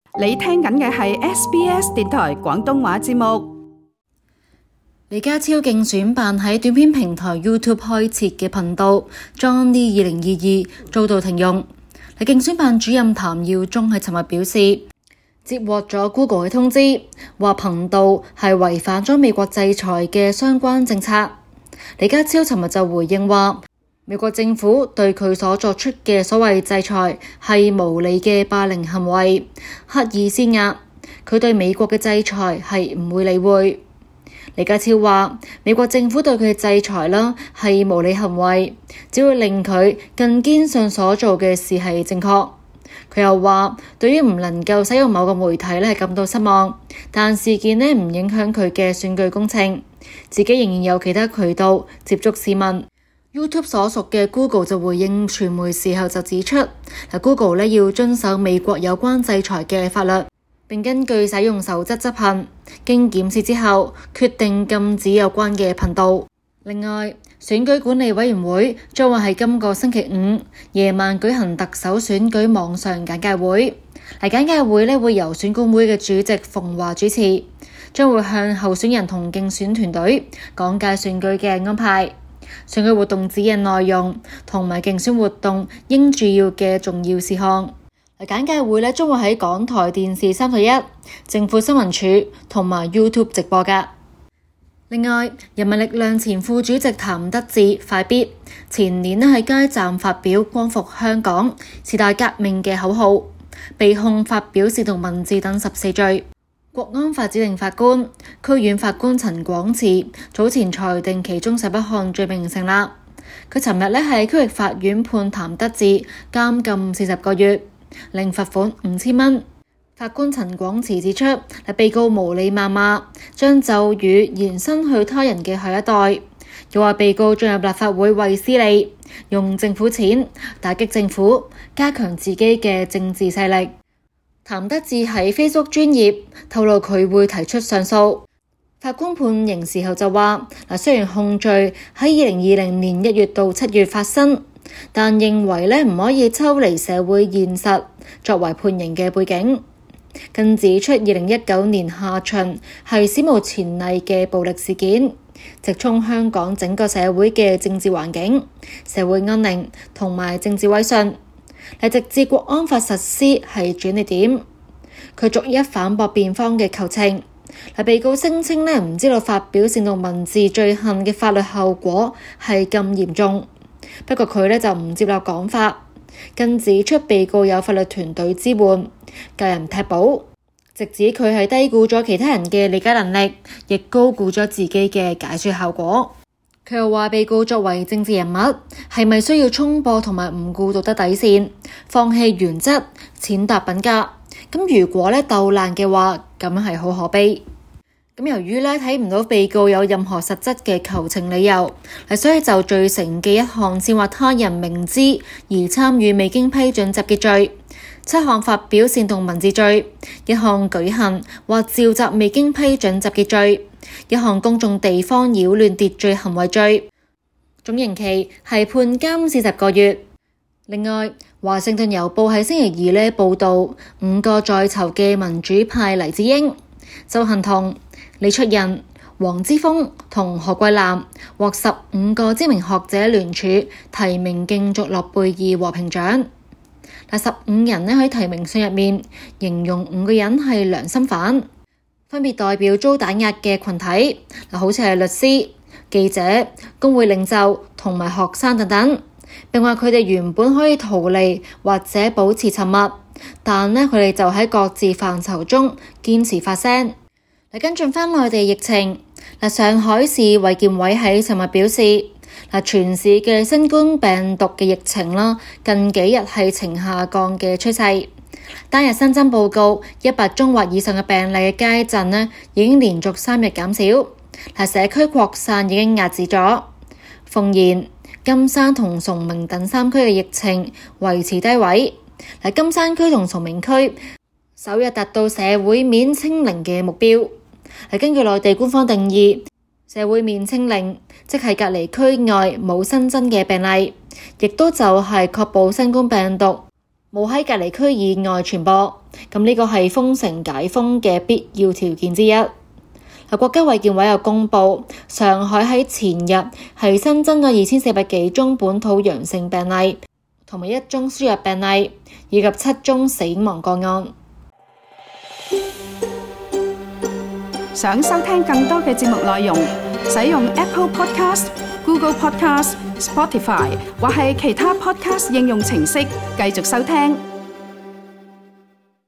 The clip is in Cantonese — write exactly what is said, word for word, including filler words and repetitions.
你聽緊嘅係 S B S 電台廣東話節目。 李家超競選辦喺短片平台 YouTube 開設嘅頻道 Johnny 二零二二遭到停用。競選辦主任譚耀宗喺尋日表示，接獲咗 Google 嘅通知，話頻道係違反咗美國制裁嘅相關政策。李家超尋日就回應話，美國政府對佢所作出嘅所謂制裁係無理嘅霸凌行為，刻意施壓，佢對美國嘅制裁係唔會理會。李家超話，美國政府對佢嘅制裁啦係無理行為，只會令佢更堅信所做嘅事係正確。佢又話，對於唔能夠使用某個媒體咧係感到失望，但事件咧唔影響佢嘅選舉工程，自己仍然有其他渠道接觸市民。YouTube 所屬嘅 Google 就回應傳媒時候就指出，嗱 Google 咧要遵守美國有關制裁嘅法律，並根據使用守則執行。經檢視之後，決定禁止有關嘅頻道。另外，選舉管理委員會將會喺今個星期五夜晚舉行特首選舉網上簡介會。嚟簡介會咧會由選管會嘅主席馮驊主持，將會向候選人同競選團隊講解選舉嘅安排、選舉活動指引內容同埋競選活動應注意嘅重要事項。簡介會咧將會喺港台電視三十一、政府新聞處同埋 YouTube 直播㗎。另外，人民力量前副主席譚德志快必前年咧喺街站發表光復香港、時代革命嘅口號，被控發表煽動文字等十四罪。國安法指定法官、區院法官陳廣慈早前裁定其中十一項罪名成立。佢尋日咧喺區域法院判譚德志監禁四十個月，另罰款五千蚊。法官陳廣慈指出，被告無理謾罵，將咒語延伸去他人嘅下一代，又話被告進入立法會為私利，用政府錢打擊政府，加強自己嘅政治勢力。譚德志喺 Facebook 專頁透露佢會提出上訴。法官判刑時候就話，嗱雖然控罪喺二零二零年一月到七月發生，但認為咧唔可以抽離社會現實作為判刑嘅背景。更指出二零一九年下旬係史無前例嘅暴力事件，直衝香港整個社會嘅政治環境、社會安寧同埋政治威信，嚟直至國安法實施係轉捩點。佢逐一反駁辯方嘅求情，係被告聲稱咧唔知道發表煽動文字罪行嘅法律後果係咁嚴重，不過佢咧就唔接納講法。更指出被告有法律團隊支援，教人踢保，直指佢係低估咗其他人嘅理解能力，亦高估咗自己嘅解說效果。佢又話被告作為政治人物，係咪需要衝破同埋唔顧道德底線，放棄原則，踐踏品格？咁如果咧鬥爛嘅話，咁係好可悲。咁由於咧睇唔到被告有任何實質嘅求情理由，所以就罪成嘅一項煽惑他人明知而參與未經批准集結罪，七項發表煽動文字罪，一項舉行或召集未經批准集結罪，一項公眾地方擾亂秩序行為罪，總刑期係判監四十個月。另外，華盛頓郵報喺星期二呢報道，五個在囚嘅民主派黎智英、鄒幸彤、李卓人、黃之鋒同何桂藍獲十五個知名學者聯署提名競逐諾貝爾和平獎。嗱，十五人呢喺提名信入面形容五個人係良心犯，分別代表遭打壓嘅群體，嗱好似係律師、記者、工會領袖同埋學生等等。並話佢哋原本可以逃離或者保持沉默，但呢佢哋就喺各自範疇中堅持發聲。嚟跟進翻內地疫情，嗱上海市衛健委喺尋日表示，嗱全市嘅新冠病毒嘅疫情啦，近幾日係呈下降嘅趨勢。單日新增報告一百宗或以上嘅病例嘅街鎮呢，已經連續三日減少，嗱社區擴散已經壓止咗。奉賢、金山同崇明等三區嘅疫情維持低位，嗱金山區同崇明區首日達到社會面清零嘅目標。係根據內地官方定義，社會面清零即係隔離區外冇新增嘅病例，亦都就係確保新冠病毒冇喺隔離區以外傳播。咁呢個係封城解封嘅必要條件之一。國家衛健委又公布，上海喺前日係新增嘅二千四百幾宗本土陽性病例，同埋一宗輸入病例，以及七宗死亡個案。 想收聽更多嘅節目內容，使用 Apple Podcast、Google Podcast、Spotify 或係其他 Podcast 應用程式繼續收聽。